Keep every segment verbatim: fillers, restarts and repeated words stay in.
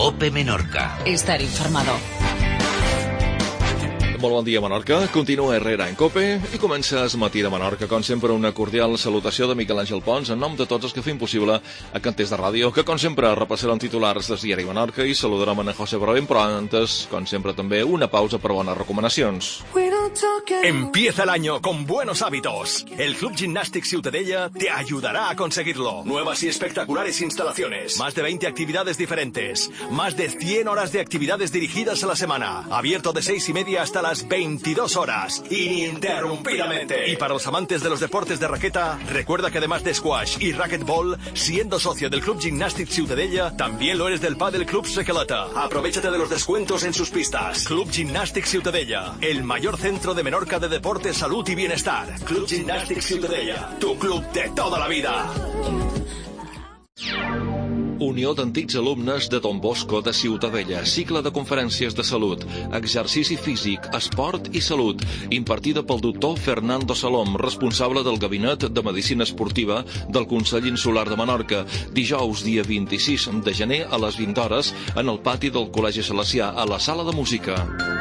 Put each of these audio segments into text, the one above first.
COPE Menorca. Estar informado. Molt bon dia, Menorca. Continua Herrera en COPE i comença el matí de Menorca. Com sempre, una cordial salutació de Miquel Àngel Pons en nom de tots els que fem possible a Canters de Ràdio, que com sempre repassarem titulars del diari Menorca i saludarem a José Broen, però antes, com sempre, també una pausa per bones recomanacions. Empieza el año con buenos hábitos. El Club Gimnàstic Ciutadella te ayudará a conseguirlo. Nuevas y espectaculares instalaciones. Más de veinte actividades diferentes. Más de cien horas de actividades dirigidas a la semana. Abierto de seis y media hasta las veintidós horas. Ininterrumpidamente. Y para los amantes de los deportes de raqueta, recuerda que además de squash y racquetball, siendo socio del Club Gimnàstic Ciutadella, también lo eres del Padel Club Sequeleta. Aprovechate de los descuentos en sus pistas. Club Gimnàstic Ciutadella, el mayor centro de Menorca de deporte, salud y bienestar. Club Gimnàstic Ciutadella, tu club de toda la vida. Unió d'Antics Alumnes de Don Bosco de Ciutadella, cicle de conferències de salut, exercici físic, esport i salut, impartida pel doctor Fernando Salom, responsable del Gabinet de Medicina Esportiva del Consell Insular de Menorca, dijous dia vint-i-sis de gener a les vint hores en el pati del Col·legi Salesià, a la sala de música.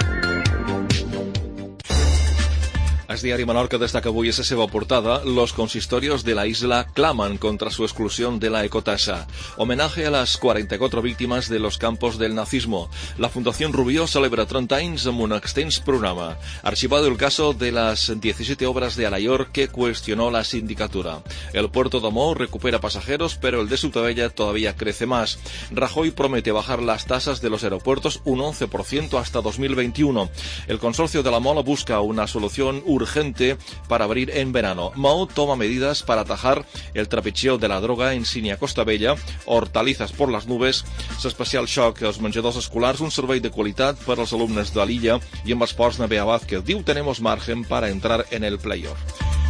El diari Menorca destaca avui a la seva portada: los consistorios de la isla claman contra su exclusión de la ecotasa. Homenaje a las cuarenta y cuatro víctimas de los campos del nazismo. La Fundación Rubió celebra treinta anys amb un extens programa. Archivado el caso de las diecisiete obras de Alayor que cuestionó la sindicatura. El puerto de Mou recupera pasajeros, pero el de Ciutadella todavía crece más. Rajoy promete bajar las tasas de los aeropuertos un once por ciento hasta dos mil veintiuno. El consorcio de la Mola busca una solución urgente urgente para abrir en verano. Mou toma medidas para atajar el trapicheo de la droga en Sínia Costa Vella, hortalizas por las nubes, l'especial xoc als menjadors escolars, un servei de qualitat per als alumnes de l'illa i amb esports na Bea Vázquez. Diu, tenemos margen para entrar en el playoff.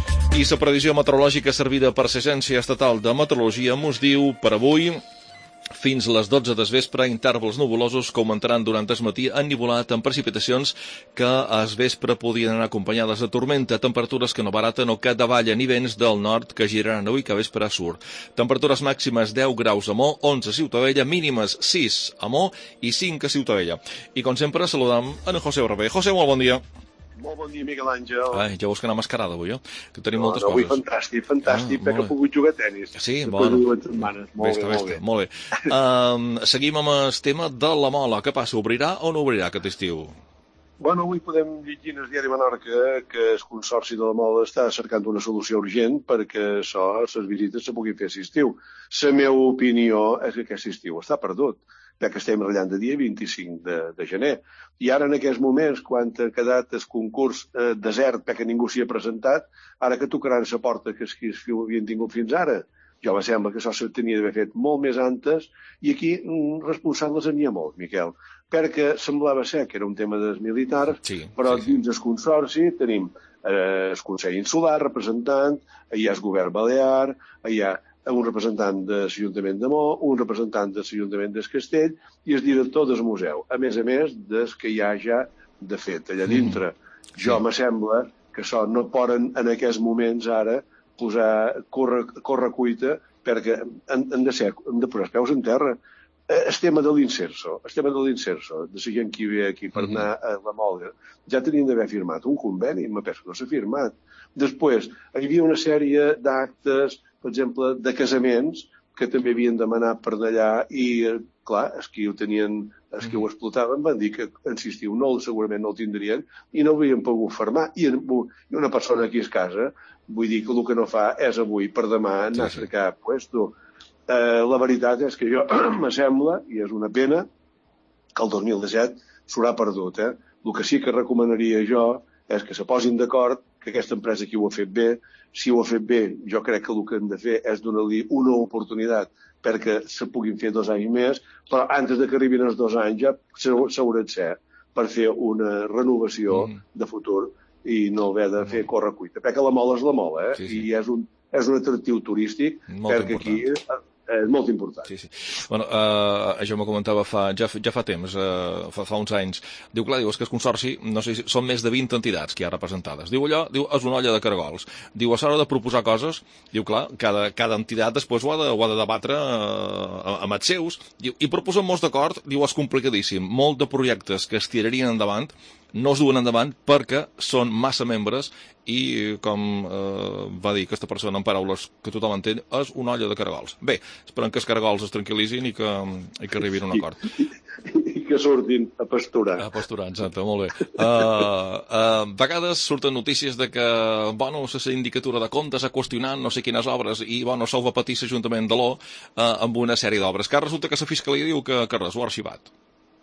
I la previsió meteorològica servida per l'Agència Estatal de Meteorologia mos diu per avui: fins a les dotze del vespre, intervals nuvolosos que augmentaran durant el matí, ennivolat amb precipitacions que al vespre podien anar acompanyades de tormenta, temperatures que no baraten o que davallen i vents del nord que giraran avui que vespre a sur. Temperatures màximes deu graus a Mó, onze a Ciutadella, mínimes sis a Mó i cinc a Ciutadella. I com sempre saludam a en José Orbé. José, molt bon dia. Molt bon dia, Miquel Àngel. Ai, ja veus que anar mascarada avui, eh? Que tenim no, moltes no, coses. Avui fantàstic, fantàstic, ah, perquè he pogut jugar a tenis. Sí, bueno. Molt bé, molt bé. Molt bé. Um, seguim amb el tema de la Mola. Què passa? Obrirà o no obrirà aquest estiu? Bueno, avui podem llegir en el diari Menorca que el Consorci de la Mola està cercant una solució urgent perquè això, les visites se puguin fer a l'estiu. La meva opinió és que aquest estiu està perdut, ja que estem ratllant de dia vint-i-cinc de, de gener. I ara, en aquests moments, quan ha quedat el concurs eh, desert perquè ningú s'hi ha presentat, ara que tocaran la porta que els que havien tingut fins ara. Jo me sembla que això se tenia d'haver fet molt més antes, i aquí mm, responsables n'hi ha molt, Miquel, perquè semblava ser que era un tema dels militars, sí, però sí, sí. dins el consorci tenim eh, el Consell Insular, representant, hi ha el govern balear, hi ha un representant de l'Ajuntament de Mó, un representant de l'Ajuntament del Castell i el director del museu, a més a més des que hi ha ja de fet allà dintre. Mm. Jo sí. Me sembla que això no poden en aquests moments ara posar córrer, córrer cuita perquè han, han, de ser, han de posar els peus en terra. El tema de l'inserso, el tema de l'inserso, de la gent que ve aquí per anar a la Mola, ja tenien d'haver firmat un conveni, me penso que no s'ha firmat. Després, hi havia una sèrie d'actes, per exemple, de casaments, que també havien demanat per d'allà i, clar, els que ho tenien, els que ho explotaven van dir que, insistiu, no, segurament no el tindrien i no ho havien pogut firmar. I una persona aquí a casa, vull dir que el que no fa és avui per demà anar a cercar puesto. Eh, la veritat és que jo me sembla, i és una pena, que el dos mil disset s'haurà perdut. Eh? El que sí que recomanaria jo és que se posin d'acord, que aquesta empresa aquí ho ha fet bé. Si ho ha fet bé, jo crec que el que hem de fer és donar-li una oportunitat perquè se puguin fer dos anys més, però antes de que arribin els dos anys ja s'haurà de ser per fer una renovació mm. de futur i no haver de fer córrer cuita. Perquè la Mola és la Mola, eh? Sí, sí. I és un, és un atractiu turístic, molt perquè important. Aquí és molt important. Sí, sí. Bueno, uh, això m'ho comentava fa, ja, ja fa temps, uh, fa, fa uns anys. Diu, clar, diu, és que el Consorci, no sé si són més de vint entitats que hi ha representades. Diu, allò, diu, és una olla de caragols. Diu, a l'hora de proposar coses, diu, clar, cada, cada entitat després ho ha de, ho ha de debatre uh, amb els seus, diu, i proposen molts d'acord, diu, és complicadíssim. Molt de projectes que es tirarien endavant no es duen endavant perquè són massa membres i, com eh, va dir aquesta persona en paraules que tothom entén, és una olla de caragols. Bé, esperem que els caragols es tranquil·litzin i que, i que arribin a un acord. I, i, i que surtin a pasturar. A pasturar, exacte, molt bé. Uh, uh, a vegades surten notícies de que, bueno, la sindicatura de comptes ha qüestionat no sé quines obres i, bueno, s'ho va patir l'Ajuntament de l'O uh, amb una sèrie d'obres, que resulta que la Fiscalia diu que, que res, ho ha arxivat.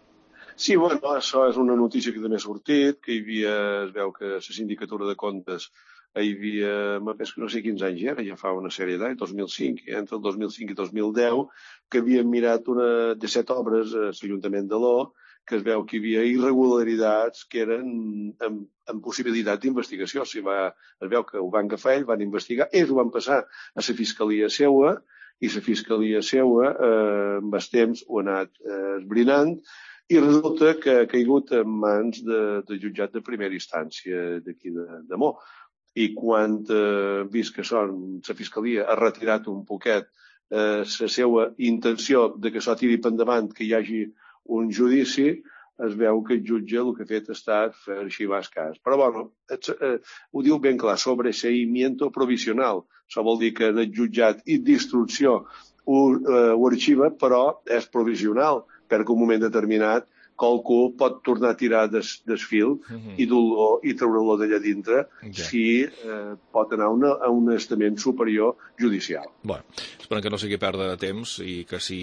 Sí, bueno, això és una notícia que també ha sortit, que hi havia, es veu que la sindicatura de comptes hi havia, més que no sé quins anys era, ja fa una sèrie d'anys, dos mil cinc, entre el dos mil cinc i dos mil deu, que havien mirat una de set obres a l'Ajuntament de l'O, que es veu que hi havia irregularitats que eren amb, amb possibilitat d'investigació. O sigui, va, es veu que ho van agafar, ells van investigar, ells ho van passar a la Fiscalia seua, i la Fiscalia seua, eh, amb el temps, ho ha anat eh, esbrinant, i resulta que ha caigut en mans de, de jutjat de primera instància d'aquí de, de Mo. I quan eh, vist que són, la Fiscalia ha retirat un poquet eh, la seva intenció de que això tiri per endavant, que hi hagi un judici, es veu que el jutge el que ha fet ha estat fer arxivar el cas. Però, bueno, et, eh, ho diu ben clar, sobreseimiento provisional. Això vol dir que el jutjat i d'instrucció ho, eh, ho arxiva, però és provisional, perquè un moment determinat qualcú pot tornar a tirar des, des fil uh-huh. i dur-lo i treure-lo d'allà dintre yeah. si eh, pot anar a, una, a un estament superior judicial. Bueno, esperem que no sigui perdre temps i que si,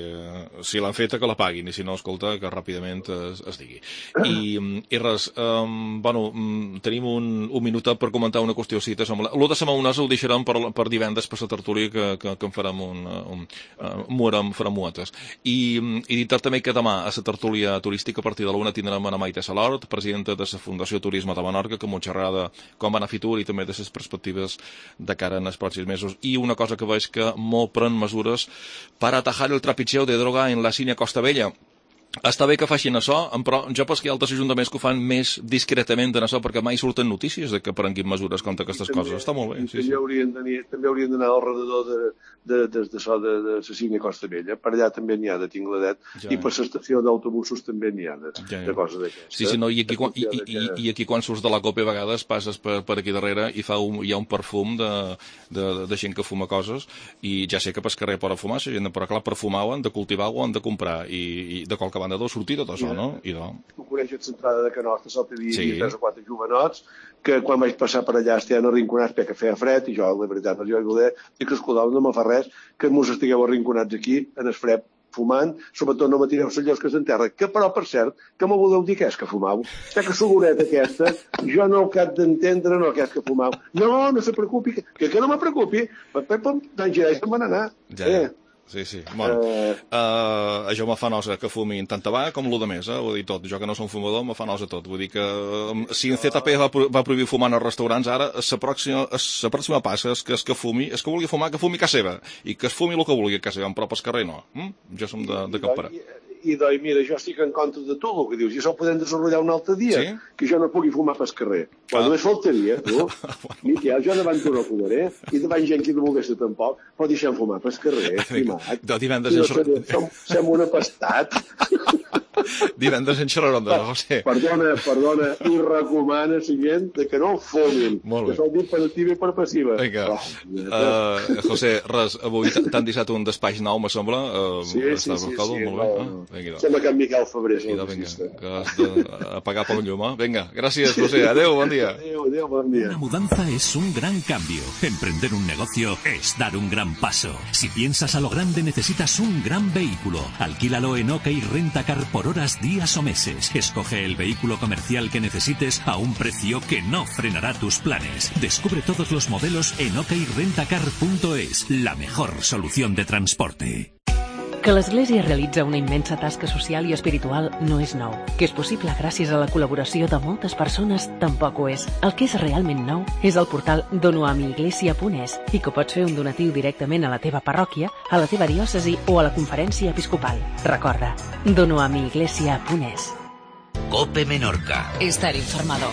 si l'han feta que la paguin i si no, escolta, que ràpidament es, es digui. I, i res, um, bueno, tenim un, un minut per comentar una qüestió si t'assembla. L'O de Semana ho deixarem per, per divendres per la tertúlia que, que, que en farem un, un, un muerem, farem muetes. I, i dir també que demà a la tertúlia turística a partir de l'una tindrem a Maite Salort, presidenta de la Fundació Turisme de Menorca, que m'ho xerrada com va anar a Fitur i també de les perspectives de cara en els pròxims mesos. I una cosa que veig que molt pren mesures per atajar el trapicheo de droga en la Sínia Costa Vella. Està bé que facin això, però jo penso que hi ha altres ajuntaments que ho fan més discretament en això, perquè mai surten notícies de que prenguin mesures contra aquestes també, coses. Està molt bé. Sí, també, sí. Haurien d'anar, també haurien d'anar al redador de, de, de, de, de, de la Sínia Costa Vella. Per allà també n'hi ha de Tingladet ja. I per l'estació d'autobusos també n'hi ha de, ja, ja. de coses d'aquestes. Sí, sí, no, i aquí, quan, i, i, i, i aquí quan surts de la copa a vegades passes per, per aquí darrere i fa un, hi ha un perfum de, de, de gent que fuma coses i ja sé que pel carrer poden fumar, la gent, però clar, per fumar ho han de cultivar o han de comprar i, i de qualque banda deu sortir tot això. No? I no. Tu coneixes l'entrada de Canós, que salta dir sí. tres o quatre jovenots, que quan vaig passar per allà estaven arrinconats perquè feia fred, i jo, la veritat, no jo hi voler, dic que escoltau, no me fa res, que mos estigueu arrinconats aquí, en el fred, fumant, sobretot no me tireu els llocs que s'enterra, que però, per cert, que me voleu dir què és que fumau? Ja que segureta aquesta, jo no ho cap d'entendre, no què és que fumau. No, no se preocupi, que, que, que no me preocupi, per per d'engirar se'n van anar. Ja, eh. Sí, sí. Bueno, uh, uh, això me fa nosa que fumin tant tabac com l'o de més, eh? Vull dir tot. Jo que no som fumador, me fa nosa tot. Vull dir que um, si en Z P va, va prohibir fumar en els restaurants, ara la pròxima, la pròxima passa és que es que fumi, és que vulgui fumar, que fumi a casa seva. I que es fumi el que vulgui a casa seva, però pel carrer no. Hm? Jo som de, de cap parar. I, doncs, mira, jo estic en contra de tu, el que dius, i això ho podem desenvolupar un altre dia, sí? Que jo no pugui fumar pel carrer. Quan ah. només faltaria, tu, Miquel, jo davant tu no fumaré, i davant gent que no volgués tampoc, però deixem fumar pel carrer, estimat. Divendres en xerrarem. Som, som un apestat. Divendres en xerrarem de José. Perdona, perdona, i recomana la gent que no fumin. Molt bé. Que sol dir per activa i per passiva. Vinga. Oh, uh, José, res, avui t'han deixat un despatx nou, me sembla. Uh, sí, sí, sí. Molt sí, bé. No, ah, vinga, sembla que en Miquel Febrer és el vinga, que has d'apagar pel llum, eh? Vinga, gràcies, José. Adéu, bon dia. Adéu, adéu, bon dia. Una mudanza es un gran cambio. Emprender un negocio es dar un gran paso. Si piensas a lo grande, necesitas un gran vehículo. Alquílalo en OK Rentacar por horas, días o meses. Escoge el vehículo comercial que necesites a un precio que no frenará tus planes. Descubre todos los modelos en ok rentacar punto es, la mejor solución de transporte. Que l'Església realitza una immensa tasca social i espiritual no és nou. Que és possible gràcies a la col·laboració de moltes persones tampoc ho és. El que és realment nou és el portal donoamiiglesia punt es i que pots fer un donatiu directament a la teva parròquia, a la teva diòcesi o a la conferència episcopal. Recorda, donoamiiglesia punt es. Cope Menorca. Estar informado.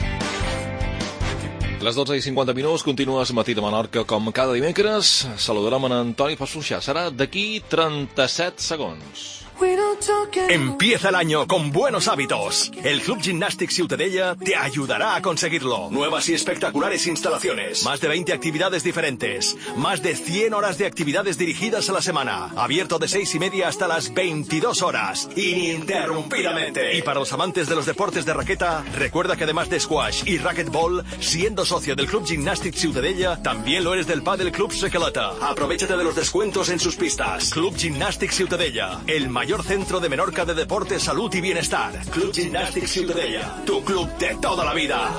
Les dotze i cinquanta minuts, continues Matí de Menorca com cada dimecres. Saludarem en Antoni Passuixà. Serà d'aquí trenta-set segons. Empieza el año con buenos hábitos. El Club Gimnàstic Ciutadella te ayudará a conseguirlo. Nuevas y espectaculares instalaciones. Más de veinte actividades diferentes. Más de cien horas de actividades dirigidas a la semana. Abierto de seis y media hasta las veintidós horas. Ininterrumpidamente. Y para los amantes de los deportes de raqueta, recuerda que además de squash y racquetball, siendo socio del Club Gimnàstic Ciutadella, también lo eres del Padel Club Sequelata. Aprovéchate de los descuentos en sus pistas. Club Gimnàstic Ciutadella, el mayor centro de Menorca de deporte, salud y bienestar. Club Gimnàstic Ciutadella, tu club de toda la vida.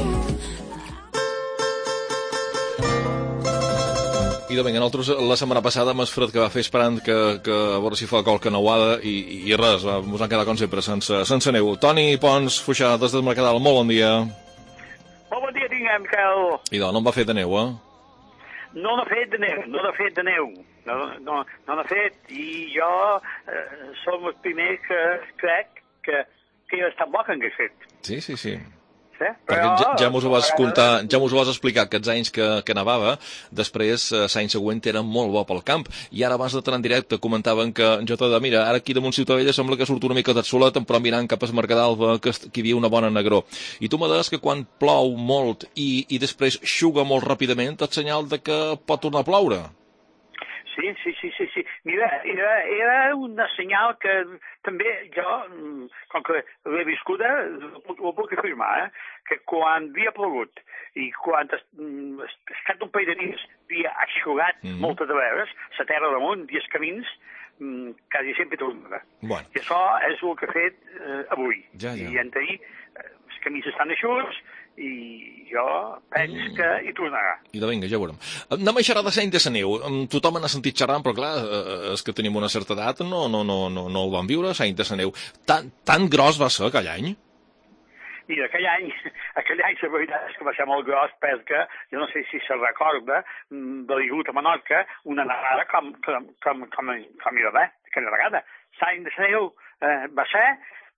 I de vinga, nosaltres la setmana passada amb el fred que va fer esperant que, que a veure si fa qualque neuada i, i res, ens vam quedar com sempre sense, sense neu. Toni Pons Fuixà, des del Mercadal, molt bon dia. Molt bon dia tinguem, Miquel. I doncs, no en va fer de neu, eh? No n'ha fet de neu, no n'ha fet de neu, no, no, no n'ha fet, i jo eh, som el primer que crec que, que ja està bo que hagués fet. Sí, sí, sí. Sí? Perquè Però, ja, ja mos ho vas contar, ja mos ho vas explicar aquests anys que, que nevava, després l'any següent era molt bo pel camp, i ara abans d'entrar en directe comentaven que jo t'he de, mira, ara aquí damunt Ciutadella sembla que surt una mica d'atsolet, però mirant cap al Mercadal que, que hi havia una bona negror. I tu me deies que quan plou molt i, i després xuga molt ràpidament, és senyal de que pot tornar a ploure. Sí, sí, sí, sí, sí. Mira, era, era una senyal que també jo, com que l'he viscuda, ho puc afirmar, eh? Que quan havia plogut i quan es, es cap d'un parell de nits havia aixugat mm -hmm. moltes de vegades, la terra damunt i els camins, quasi sempre tornava. Bueno. I això és el que he fet eh, avui. Ja, ja. I en ahir els camins estan eixuts i jo penso mm. que hi tornarà. I de vinga, ja ho veurem. Anem a xerrar de l'any de la neu. Tothom n'ha sentit xerrar, però clar, és que tenim una certa edat, no, no, no, no, no el vam viure, l'any de la neu. Tan, tan gros va ser aquell any? Mira, aquell any, aquell any la veritat és que va ser molt gros perquè, jo no sé si se recorda, de l'Igut a Menorca, una nevada com, com, com, com, com hi va haver aquella vegada. L'any de la neu eh, va ser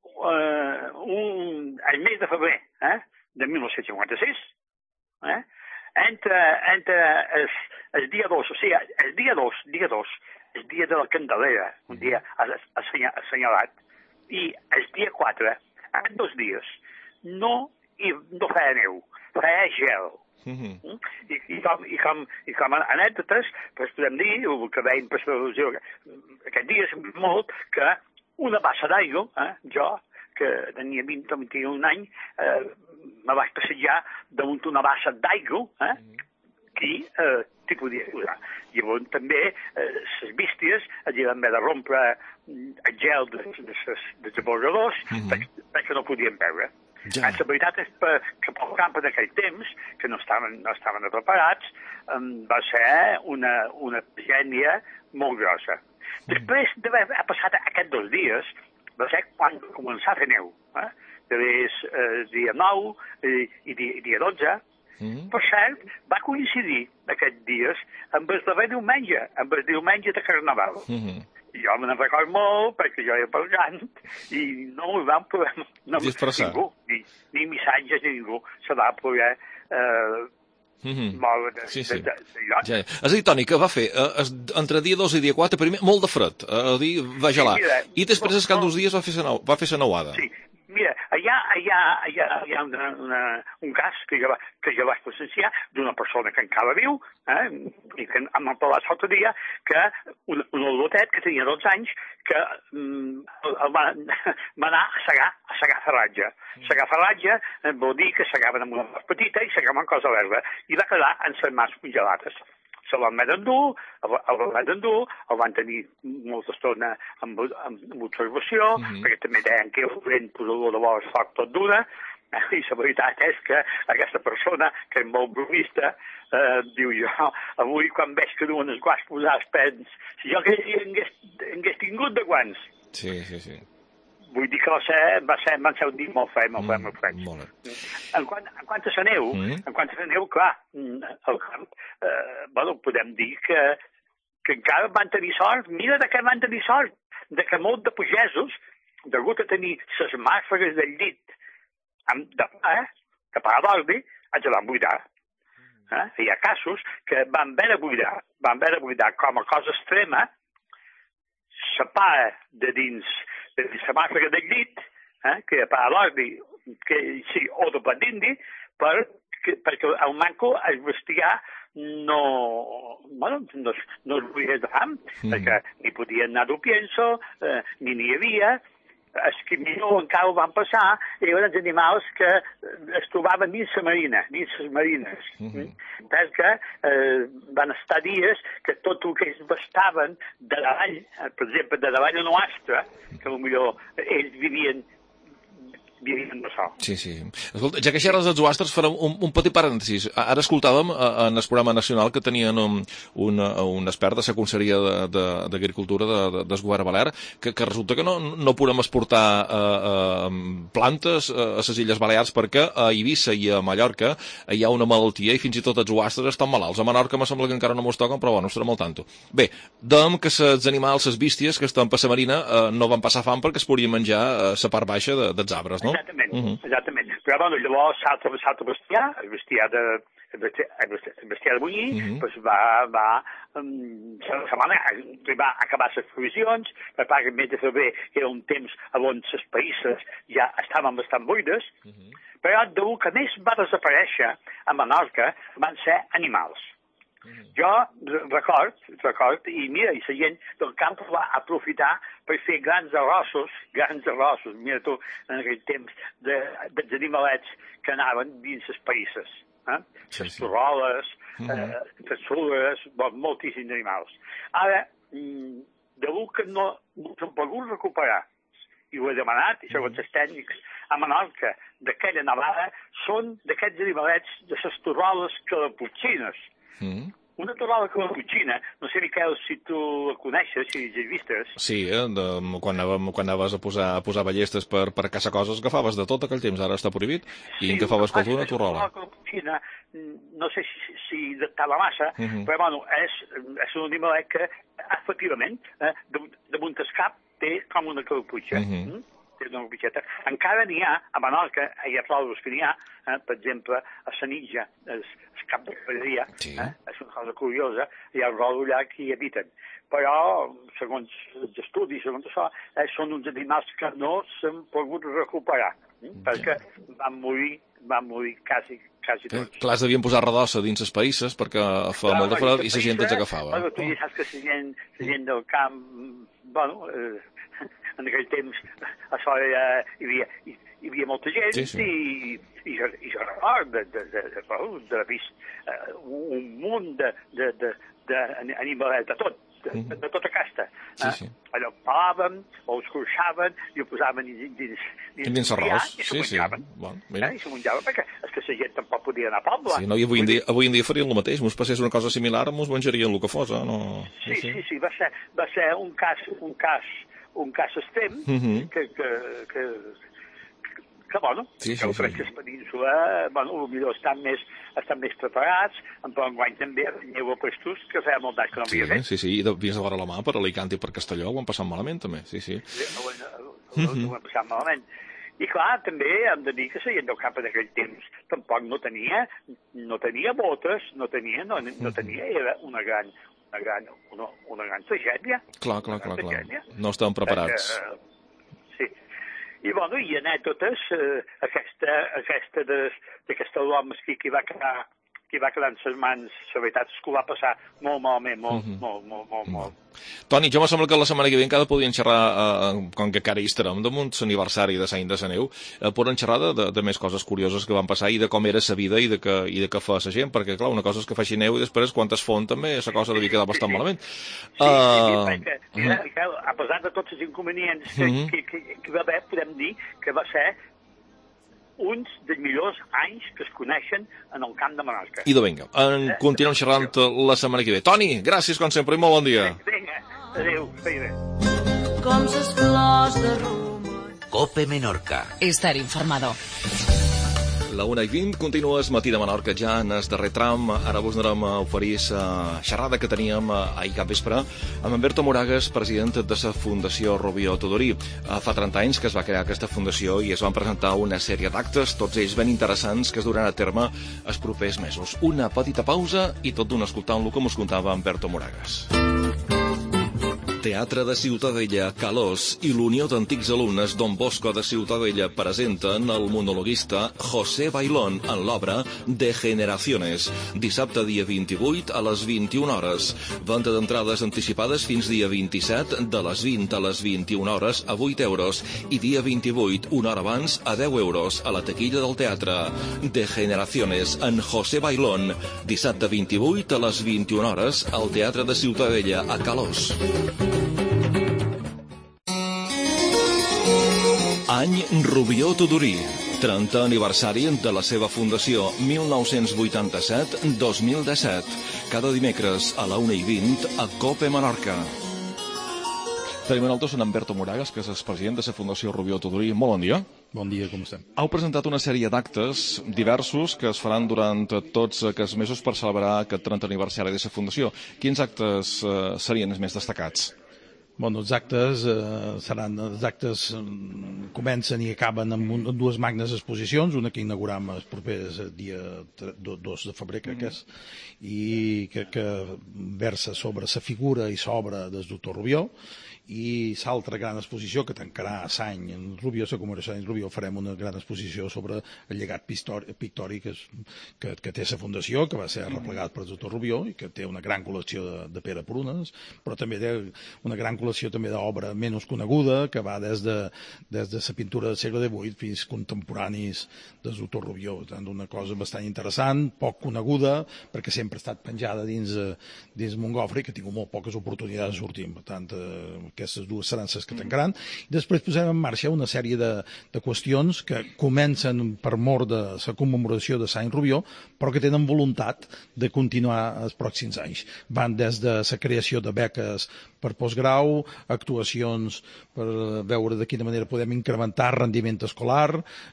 eh, un, el mes de febrer, eh? de mil nou-cents cinquanta-sis, eh? entre, entre el, el dia dos, o sigui, el dia dos, dia dos, el dia de la Candelera, un dia assenyalat, i el dia quatre, en dos dies, no, i, no feia neu, feia gel. Mm-hmm. I, i, com, i, com, I com a anècdotes, pues, podem dir, el que veiem per televisió, aquest dia és molt que una bassa d'aigua, eh, jo, que tenia vint o vint-i-un anys, eh, me vaig passejar damunt una bassa d'aigua, eh, que eh, t'hi podia ajudar. Llavors també eh, les bísties allí van haver de rompre el gel dels de, de, de, de borradors mm-hmm. perquè, perquè no podien veure. Ja. La veritat és per, que pel camp d'aquell temps, que no estaven, no estaven preparats, um, va ser una, una gènia molt grossa. Mm. Després d'haver passat aquests dos dies, va ser quan començà a fer neu. Eh? Després, eh, dia nou i, i, dia, i dia dotze. Mm. Per cert, va coincidir aquests dies amb el darrer diumenge, amb el diumenge de Carnaval. Mm-hmm. Jo me n'en record molt, perquè jo era parlant, i no m'ho van poder... No, ningú, ni, ni missatges, ni ningú se va poder... Eh, Mm-hmm. molt de, sí, sí. de, de, de lloc. Ja, ja. És a dir, Toni, que va fer eh, entre dia dos i dia quatre, primer molt de fred, eh, a dir, va gelar, sí, mira, i després no, escant no, dos dies va fer sa va fer sa neuada. Sí, mira, allà, allà, allà hi ha una, una, un cas que jo, que jo vaig presenciar d'una persona que encara viu, eh, i que em va parlar l'altre dia, que un, un olgotet que tenia dotze anys, que mm, el va, va anar a segar, a segar ferratge. Segar ferratge vol dir que segaven amb una mà petita i segaven cosa verda, i va quedar en les mans congelades. se van haver d'endur, el, el van haver d'endur, el van tenir molta estona amb, amb, amb observació, mm -hmm. perquè també deien que el vent posador de vos foc tot dura, i la veritat és que aquesta persona, que és molt bromista, eh, diu jo, avui quan veig que duen els guants posats, pens, si jo que hagués, hagués tingut de guants. Sí, sí, sí. Vull dir que va ser, va ser, van ser un dia molt fred, molt fred, molt fred. Molt bé. En quant, en quant a la neu, mm. en quant a la neu, clar, el camp, eh, bueno, podem dir que, que encara van tenir sort, mira de què van tenir sort, de que molts de pagesos, degut a tenir les màrfegues del llit amb, de pa, eh, de pa d'ordi, ens van buidar. Eh? Hi ha casos que van haver de buidar, van haver de buidar com a cosa extrema, la pa de dins la màrfega del llit, eh, que per l'ordi, que sí, o de pa d'indi, per, perquè el manco, el bestiar, no, bueno, no, no es moria de fam, mm. perquè ni podien anar d'ho pienso, eh, ni n'hi havia, els que millor encara ho van passar eren els animals que es trobaven dins la marina, dins les marines. Mm-hmm. Perquè eh, van estar dies que tot el que ells bastaven de davall, per exemple, de davall a nostra, que potser ells vivien vivien d'això. Sí, sí. Escolta, ja que xerres dels zuastres, farem un, un petit parèntesis. Ara escoltàvem en el programa nacional que tenien un, un, un expert de la Conselleria d'Agricultura de, de, del Govern Balear, que, que resulta que no, no podem exportar eh, eh, plantes a les Illes Balears perquè a Eivissa i a Mallorca hi ha una malaltia i fins i tot els zuastres estan malalts. A Menorca me sembla que encara no mos toquen, però bueno, estarem al tanto. Bé, dèiem que els animals, les bísties que estan per la marina eh, no van passar fam perquè es podien menjar a la part baixa de, dels arbres, no? Exactament, uh -huh. exactament. Però bueno, llavors salta, salta el bestiar, el bestiar de, el bestiar, el bestiar de bullir, uh -huh. pues va, va, um, se van arribar a acabar les provisions, per part que el mes de febrer era un temps on les païsses ja estaven bastant buides, uh -huh. però del que més va desaparèixer a Menorca van ser animals. Jo record, record, i mira, i la gent del camp va aprofitar per fer grans arrossos, grans arrossos, mira tu, en aquell temps, de, dels animalets que anaven dins les païsses. Eh? Sí, les sí. torroles, mm -hmm. eh, les soles, bon, moltíssims animals. Ara, mm, de que no, no s'han pogut recuperar, i ho he demanat, i segons els tècnics a Menorca, d'aquella nevada, són d'aquests animalets de les torroles calaputxines. Mm. Una torrola calaputxina, no sé, Miquel, si tu la coneixes, si has vistes. Sí, eh? de, quan, anàvem, quan anaves a posar, a posar ballestes per, per caçar coses, agafaves de tot aquell temps, ara està prohibit, i sí, en agafaves per tu una torrola. La calaputxina, no sé si, si adaptava massa, uh -huh. però bueno, és, és un animalet que, efectivament, eh, damunt el cap té com una calaputxa. Uh -huh. mm? Una bitxeta. Encara n'hi ha, a Menorca, hi ha flors que n'hi ha, eh, per exemple, a Sanitja, el, el cap de cavalleria, sí. eh, és una cosa curiosa, hi ha un rol allà que hi habiten. Però, segons els estudis, segons això, eh, són uns animals que no s'han pogut recuperar, eh, perquè van morir, van morir quasi, quasi tots. Eh, clar, es devien posar redossa dins els païssos perquè fa clar, molt de fred i la gent els agafava. Bueno, tu ja saps que la gent, la gent del camp, bueno... Eh, en aquell temps això era, hi, havia, hi, hi havia molta gent sí, sí. i, i, jo, i jo record de, de, de, de, d'haver vist uh, un munt d'animalets de, de, de tot, de, de, de tota casta. Sí, sí. Eh? Allò palaven, o escorxaven i ho posaven dins, dins, dins, dins arròs. I sí, sí. Bon, eh? I s'ho menjaven perquè és que la gent tampoc podia anar a poble. Sí, no, i avui en dia, avui en dia farien el mateix. Mos passés una cosa similar, mos menjarien el que fos. Eh? No... Sí, sí, sí, sí, va ser, va ser un cas, un cas un cas extrem, uh -huh. que, que, que, que, que, bueno, sí, sí, que crec sí. que la península, bueno, potser estan més, estan més preparats, però enguany també aneu a prestos, que feia molt d'any que no sí, havia fet. Sí, sí, i devies de vora la mà per Alicante i per Castelló, ho han passat malament, també, sí, sí. Sí, ho, ho, ho, ho han passat malament. I clar, també hem de dir que la gent del camp d'aquell temps tampoc no tenia, no tenia botes, no tenia, no, no tenia, era una gran... una gran, una, una gran tragèdia. Clar, clar, clar, clar. No estan preparats. Uh, sí. I, bueno, i anècdotes, uh, aquesta, aquesta d'aquesta home que va quedar que va quedar en les mans, la veritat és que ho va passar molt malament, molt, Mhm. molt, molt, molt, molt. Toni, jo me sembla que la setmana que ve encara podríem xerrar, eh, com que encara hi estarem damunt l'aniversari de Sant de la Neu, eh, podem xerrar de, de més coses curioses que van passar i de com era la vida i de que, i de què fa la gent, perquè clar, una cosa és que faci neu i després quan es fon també la cosa devia quedar bastant malament. Sí, Uh, sí, perquè, mira, Miquel, a pesar de tots els inconvenients que, Mhm. que, que, que va haver, podem dir que va ser uns dels millors anys que es coneixen en el camp de Menorca. I de vinga, en continuem xerrant la setmana que ve. Toni, gràcies com sempre i molt bon dia. Vinga, adéu, feia bé. Com les flors de rumor. Cope Menorca. Estar informado. La una i vint continua el matí de Menorca ja en el darrer tram. Ara vos anarem a oferir la xerrada que teníem ahir cap vespre amb en Berto Moragas, president de la Fundació Rubió Tudurí. Fa trenta anys que es va crear aquesta fundació i es van presentar una sèrie d'actes, tots ells ben interessants, que es duran a terme els propers mesos. Una petita pausa i tot d'una escoltant-lo com us contava en Berto Moragas. Teatre de Ciutadella, Calós i l'Unió d'Antics Alumnes Don Bosco de Ciutadella presenten el monologuista José Bailón en l'obra De Generaciones, dissabte dia vint-i-vuit a les vint-i-una hores. Venda d'entrades anticipades fins dia vint-i-set, de les vint a les vint-i-una hores a vuit euros i dia vint-i-vuit, una hora abans, a deu euros a la taquilla del teatre. De Generaciones en José Bailón, dissabte vint-i-vuit a les vint-i-una hores al Teatre de Ciutadella a Calós. Any Rubió Tudurí, trenta aniversari de la seva fundació mil nou-cents vuitanta-set a dos mil disset. Cada dimecres a la una i vint a Cope Menorca. Tenim en alto en Berto Moragas, que és el president de la Fundació Rubió Tudurí. Molt bon dia. Bon dia, com estem? Heu presentat una sèrie d'actes diversos que es faran durant tots aquests mesos per celebrar aquest trenta aniversari de la Fundació. Quins actes eh, serien els més destacats? Bueno, els actes eh, seran, els actes eh, comencen i acaben amb, un, amb dues magnes exposicions, una que inauguram el proper dia dos de febrer, crec que és, i que, que versa sobre la figura i l'obra del doctor Rubió, i l'altra gran exposició que tancarà l'any en Rubió, la commemoració d'any Rubió, farem una gran exposició sobre el llegat pictòric que, és, que, que té la Fundació, que va ser replegat per el doctor Rubió i que té una gran col·lecció de, de Pere Prunes, però també té una gran col·lecció també d'obra menys coneguda, que va des de, des de la pintura del segle divuit fins contemporanis del doctor Rubió. Per tant, una cosa bastant interessant, poc coneguda, perquè sempre ha estat penjada dins, dins Montgofre i que ha tingut molt poques oportunitats de sortir. Per tant, eh, aquestes dues seran les que tancaran. I després posarem en marxa una sèrie de, de qüestions que comencen per mort de la commemoració de Sant Rubió, però que tenen voluntat de continuar els pròxims anys. Van des de la creació de beques per postgrau, actuacions per veure de quina manera podem incrementar rendiment escolar,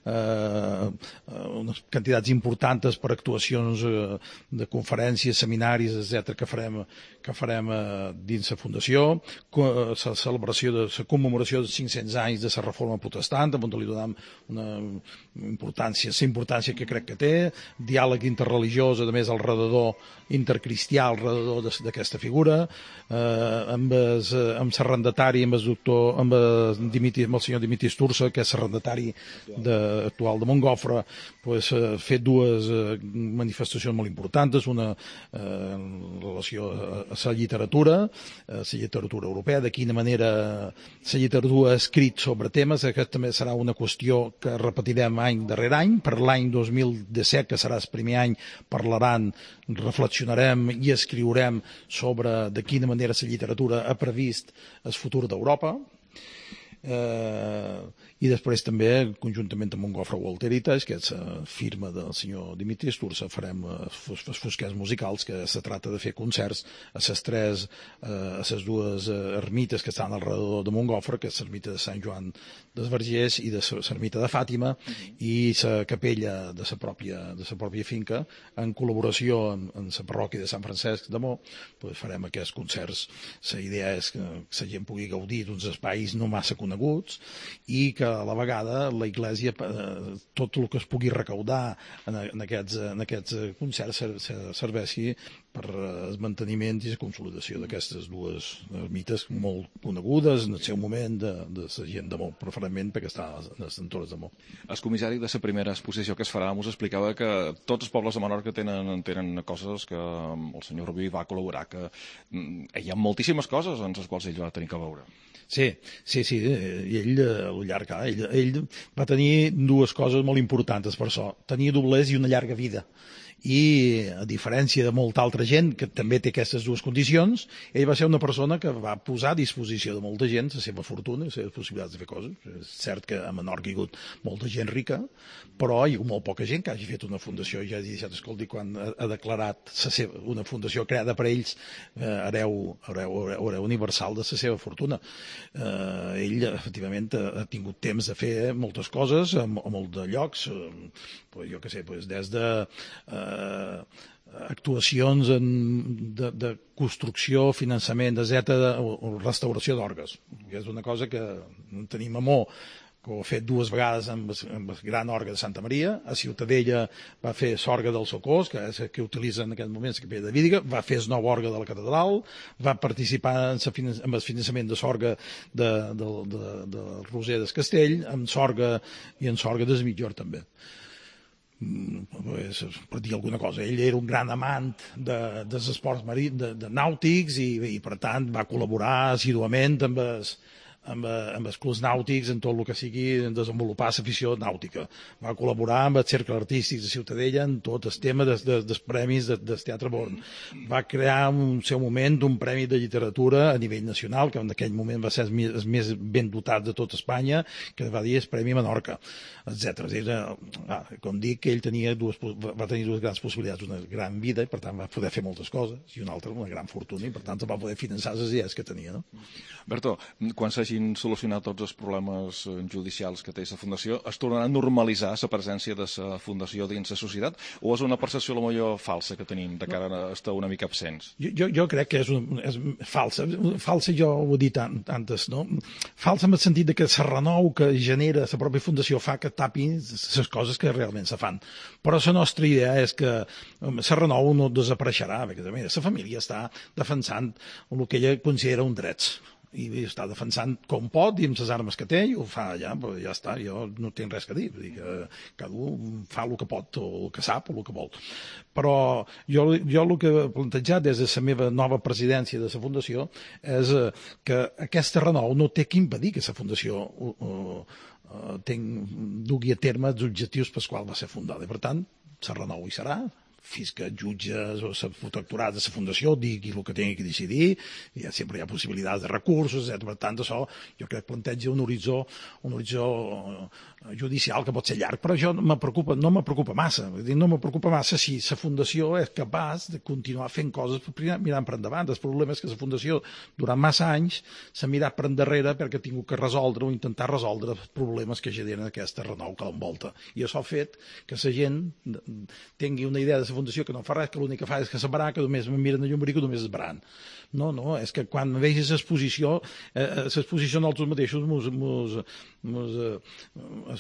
eh, unes quantitats importants per actuacions eh, de conferències, seminaris, etcètera que farem, que farem eh, dins la Fundació, la celebració de la commemoració dels cinc-cents anys de la Reforma Protestant, on li donem una importància, la importància que crec que té, diàleg interreligiós, a més, al redador intercristià, al redador d'aquesta figura, eh, amb el, amb l'arrendatari, amb el doctor, amb el, Dimitri, amb el senyor Dimitri Sturza, que és l'arrendatari de, actual de Montgofre, pues, ha fet dues eh, manifestacions molt importants, una eh, en relació a, a la literatura, a la literatura europea, de quina manera la literatura ha escrit sobre temes. Aquesta també serà una qüestió que repetirem any darrere any. Per l'any dos mil disset, que serà el primer any, parlaran, reflexionarem i escriurem sobre de quina manera la literatura ha previst el futur d'Europa. Eh, i després també conjuntament amb Montgofre World Heritage, que és la firma del senyor Dimitri Sturza, farem els fosquers musicals, que se trata de fer concerts a les tres eh, a les dues ermites que estan alrededor de Montgofre, que és l'ermita de Sant Joan dels Vergers i de l'ermita de Fàtima, i la capella de la pròpia, de la pròpia finca, en col·laboració amb, amb la parròquia de Sant Francesc de Mo, pues farem aquests concerts. La idea és que la gent pugui gaudir d'uns espais no massa coneguts i que a la vegada la Iglésia, tot el que es pugui recaudar en, en, aquests, en aquests concerts serveixi per el manteniment i la consolidació d'aquestes dues ermites molt conegudes en el seu moment de, de la gent de Mó, preferentment perquè està a les Antores de Mó. El comissari de la primera exposició que es farà us explicava que tots els pobles de Menorca tenen, tenen coses que el senyor Rubí va col·laborar, que hi ha moltíssimes coses en les quals ell va tenir que veure. Sí, sí, sí, i ell, a lo llarg, ell, ell va tenir dues coses molt importants per això. Tenia doblers i una llarga vida. I, a diferència de molta altra gent que també té aquestes dues condicions, ell va ser una persona que va posar a disposició de molta gent la seva fortuna i les seves possibilitats de fer coses. És cert que a Menorca hi ha hagut molta gent rica, però hi ha hagut molt poca gent que hagi fet una fundació. Ja he dit, escolti, quan ha declarat seva, una fundació creada per ells, eh, hereu, hereu, hereu universal de la seva fortuna. Eh, ell, efectivament, ha, ha tingut temps de fer moltes coses a, a molts de llocs, eh, pues, jo què sé, pues, des de eh, actuacions en, de, de construcció, finançament, etcètera, o restauració d'orgues, que és una cosa que tenim a Mó, que ho ha fet dues vegades amb el, amb el gran orgue de Santa Maria. A Ciutadella va fer l'orgue del Socors, que és el que utilitza en aquest moment la capella de Vídiga, va fer el nou orgue de la catedral, va participar en, sa, en el finançament de l'orgue de, de, de, de Roser del Castell, amb l'orgue i en l'orgue del Mitjor també. Pues, per dir alguna cosa, ell era un gran amant de, dels esports marins, de, de nàutics, i, i per tant va col·laborar assiduament amb els, amb, amb els clubs nàutics en tot el que sigui desenvolupar l'afició nàutica. Va col·laborar amb els cercles artístics de Ciutadella en tot el tema dels, dels premis de, del Teatre Born. Va crear en un seu moment un premi de literatura a nivell nacional, que en aquell moment va ser el més, el més ben dotat de tot Espanya, que va dir el Premi Menorca, etcètera. Era, ah, com dic, ell tenia dues, va tenir dues grans possibilitats, una gran vida, i per tant va poder fer moltes coses, i una altra una gran fortuna, i per tant va poder finançar les idees que tenia. No? Berto, quan s'hagin solucionat tots els problemes judicials que té la Fundació, es tornarà a normalitzar la presència de la Fundació dins la societat, o és una percepció potser falsa que tenim de cara a estar una mica absents? Jo, jo, jo crec que és, un, és falsa. Falsa jo ho he dit antes, no? Falsa en el sentit de que la renou que genera la pròpia Fundació fa que tapin les coses que realment se fan. Però la nostra idea és que la renou no desapareixerà, perquè la família està defensant el que ella considera un drets, i està defensant com pot i amb les armes que té, i ho fa allà, però ja està, jo no tinc res a dir, vull dir que cada un fa el que pot o el que sap o el que vol. Però jo, jo el que he plantejat des de la meva nova presidència de la Fundació és que aquesta renou no té que impedir que la Fundació uh, uh, dugui a terme els objectius pels quals va ser fundada, i per tant la renou hi serà, fins que jutges o el protectorat de la Fundació digui el que tingui que decidir, i ja sempre hi ha possibilitats de recursos, etcètera. Per tant, això jo crec que planteja un horitzó, un horitzó judicial que pot ser llarg, però això me preocupa, no me preocupa massa. No me preocupa massa si la Fundació és capaç de continuar fent coses mirant per endavant. El problema és que la Fundació, durant massa anys, s'ha mirat per endarrere perquè ha tingut que resoldre o intentar resoldre els problemes que generen aquesta renou que l'envolta. I això ha fet que la gent tingui una idea de la Fundació que no fa res, que l'únic que fa és que separar, que només me miren a llum que només es baran. No, no, és que quan vegis l'exposició, eh, l'exposició nosaltres mateixos mos, mos, mos, eh,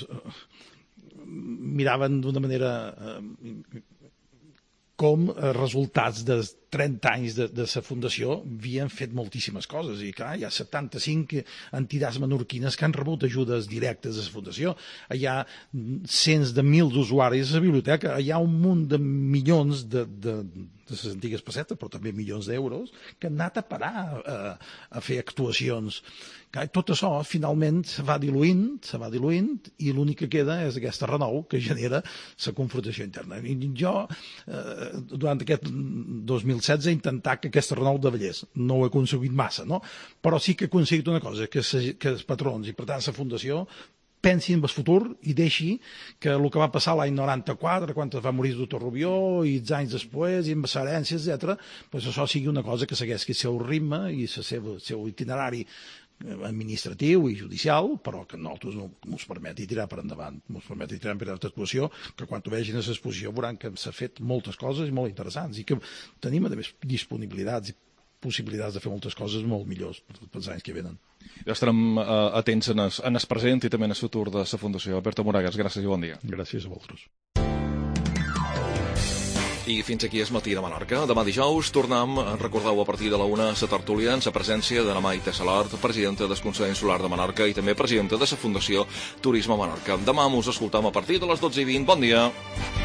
miraven d'una manera eh, com eh, resultats de trenta anys de, de la Fundació havien fet moltíssimes coses, i clar, hi ha setanta-cinc entitats menorquines que han rebut ajudes directes de la Fundació, hi ha cents de mils d'usuaris a la biblioteca, hi ha un munt de milions de, de, de les antigues pessetes, però també milions d'euros, que han anat a parar a, a fer actuacions. Clar, tot això finalment se va diluint, se va diluint, i l'únic que queda és aquesta renou que genera la confrontació interna. I jo, eh, durant aquest dos mil setze, intentar que aquesta renou davallés. No ho he aconseguit massa, no? Però sí que he aconseguit una cosa, que, se, que els patrons, i per tant la Fundació, pensi en el futur i deixi que el que va passar l'any noranta-quatre, quan es va morir el doctor Rubió, i els anys després, i amb les herències, etcètera, doncs això sigui una cosa que segueixi el seu ritme i el seu, seu itinerari administratiu i judicial, però que nosaltres no ens permeti tirar per endavant, ens permeti tirar per endavant actuació, que quan ho vegin a l'exposició veuran que s'ha fet moltes coses molt interessants i que tenim a més disponibilitats i possibilitats de fer moltes coses molt millors pels anys que venen. Ja estarem uh, atents en el, en el present i també en el futur de la Fundació. Berto Moragues, gràcies i bon dia. Gràcies a vosaltres. I fins aquí és Matí de Menorca. Demà dijous tornem, recordeu a partir de la una, la tertúlia en la presència de la Maite Salart, presidenta del Consell Insular de Menorca i també presidenta de la Fundació Turisme Menorca. Demà us escoltam a partir de les dotze i vint. Bon dia!